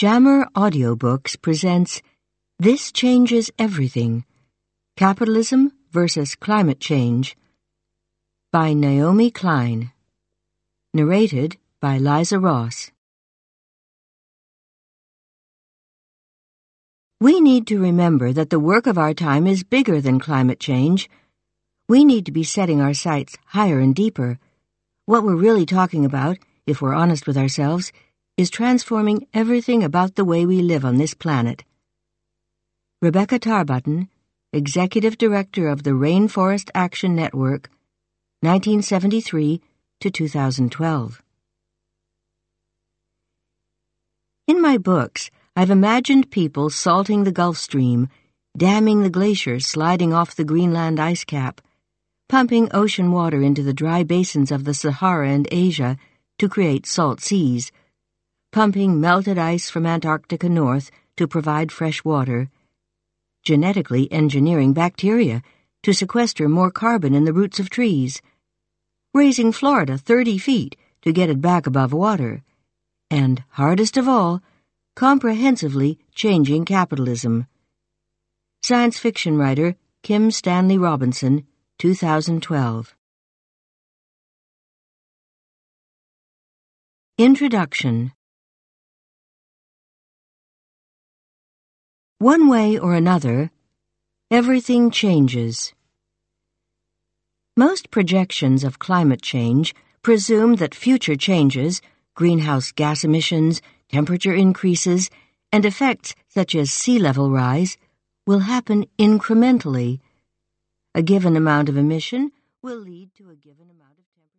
Jammer Audiobooks presents This Changes Everything: Capitalism versus Climate Change by Naomi Klein. Narrated by Liza Ross. We need to remember that the work of our time is bigger than climate change. We need to be setting our sights higher and deeper. What we're really talking about, if we're honest with ourselves, is transforming everything about the way we live on this planet. Rebecca Tarbutton, Executive Director of the Rainforest Action Network, 1973 to 2012. In my books, I've imagined people salting the Gulf Stream, damming the glaciers sliding off the Greenland ice cap, pumping ocean water into the dry basins of the Sahara and Asia to create salt seas, pumping melted ice from Antarctica north to provide fresh water, genetically engineering bacteria to sequester more carbon in the roots of trees, raising Florida 30 feet to get it back above water, and, hardest of all, comprehensively changing capitalism. Science fiction writer Kim Stanley Robinson, 2012. Introduction. One way or another, everything changes. Most projections of climate change presume that future changes, greenhouse gas emissions, temperature increases, and effects such as sea level rise, will happen incrementally. A given amount of emission will lead to a given amount of temperature.